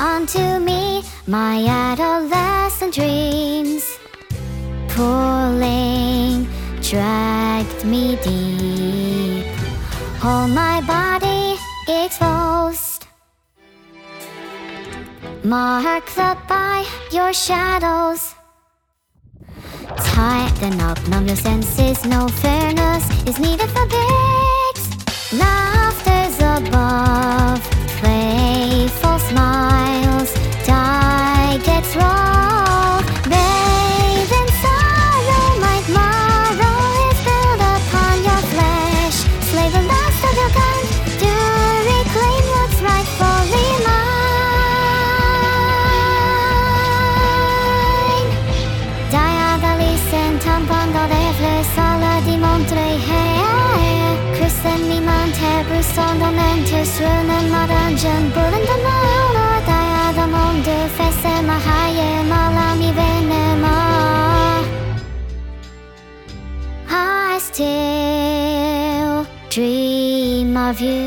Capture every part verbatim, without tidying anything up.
onto me my adolescent dreams, pulling, dragged me deep, all my body exposed, marked up by your shadows. Tighten up, numb your senses, no fairness is needed for this. Laughter's above, playful smiles, die gets rolled. Bathe in sorrow, my marrow is built upon your flesh. Slay the last of your kind, to reclaim what's rightfully mine. Diagolis tampongo de sala di Montreal. Kristen miman tebrus sondamente suenen maranjan bulanda maula. Diada monde fesse mahaye malami venema. I still dream of you.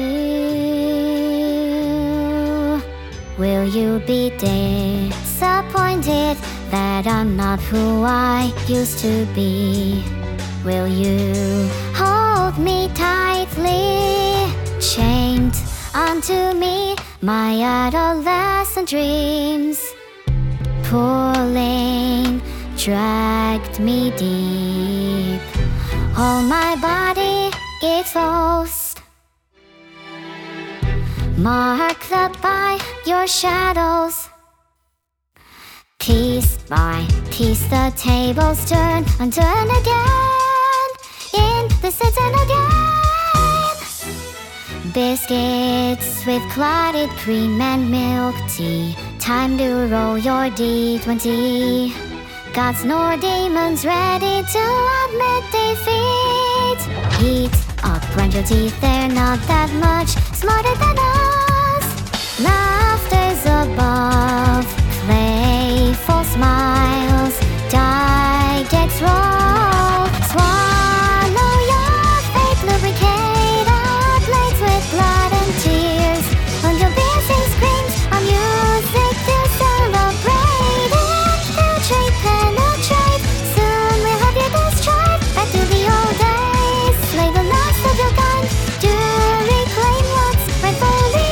Will you be disappointed that I'm not who I used to be? Will you hold me tightly, chained onto me my adolescent dreams, pulling, dragged me deep, all my body exposed, marked up by your shadows. Piece by piece the tables turn and turn again, in the citizen again. Biscuits with clotted cream and milk tea, time to roll your D twenty. Gods nor demons ready to admit defeat. Heat up, grind your teeth, they're not that much smarter than us. Laughter's above, playful smiles, die gets rolled. Swallow your fate, lubricate our plates with blood and tears. On your piercing screams, our music to celebrate. Infiltrate, penetrate, soon we'll have you destroyed. Back to the old days, slay the last of your kind, to reclaim what's rightfully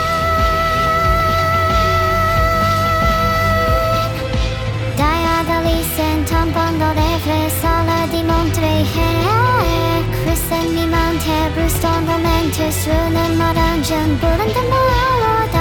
mine. Diagolis tampongo de sala di Montreal. Kristen miman tebrus sondamente suenen maranjan bulanda maula.